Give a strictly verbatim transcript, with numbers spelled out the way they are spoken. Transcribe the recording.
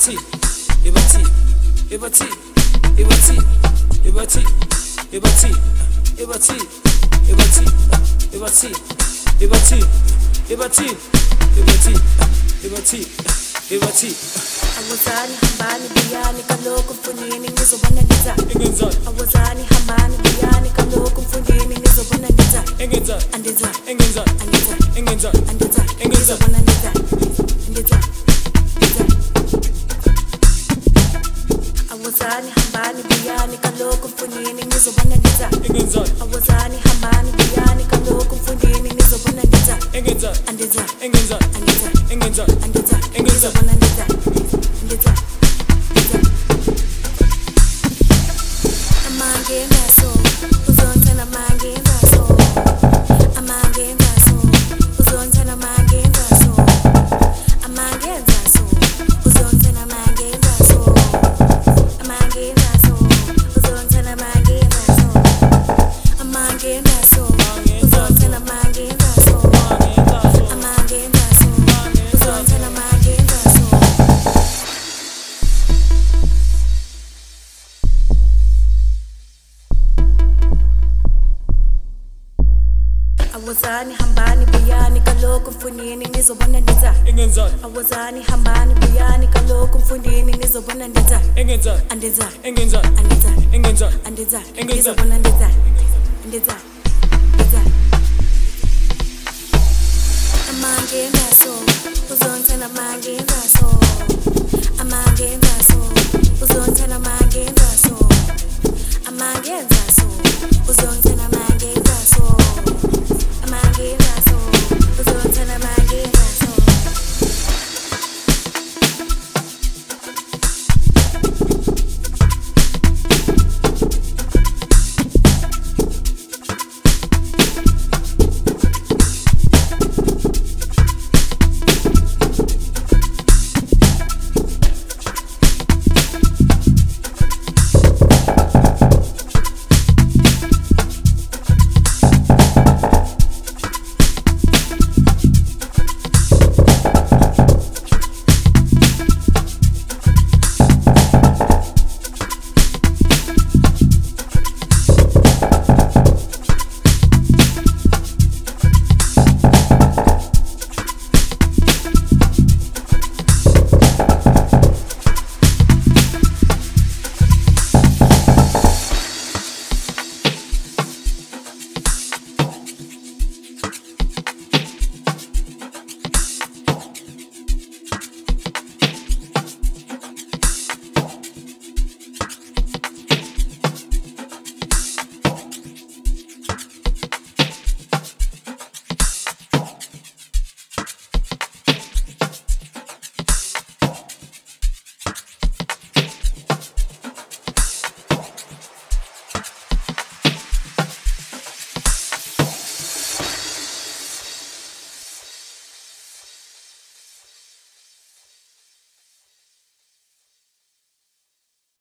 ibati, ibati, ibati, ibati, ibati, ibati, ibati, ibati, ibati, ibati, ibati, ibati, ibati, ibati. Awazani hambani biyani kaloko mfunini ngizobona ngiza. Engenzani. Awazani hambani biyani kaloko mfunini ngizobona ngiza. Engenzani. Andiza. Engenzani. Andiza. Engenzani. Andiza. Engenzani. Ngizobona ngiza. Andiza. Andiza. Awazani hambani biyani kaloko mfunini ngizobona ngiza. Engenzani. Awazani hambani biyani kaloko mfunini ngizobona ngiza. Engenzani. Andiza. Engenzani. Andiza. Engenzani. Andiza. Engenzani. Ngizobona ngiza. Andiza. Andiza. Amangenza so, uzontana mangenza so. Amangenza so, uzontana mangenza so. Amangenza so, uzontana mangenza so. Amangenza so, uzontana mangenza so. Amangenza so, uzontana mangenza so. Amangenza so, uzontana mangenza so. Awazani hambani biyani kaloko mfunini ngizobona ngiza. Engenzani. Awazani hambani biyani kaloko mfunini ngizobona ngiza. Engenzani. Andiza. Engenzani. Andiza. Engenzani. Andiza. Engenzani. Ngizobona ngiza. Andiza. Andiza. Amangenza so, uzontana mangenza so. Amangenza so, uzontana mangenza so. Amangenza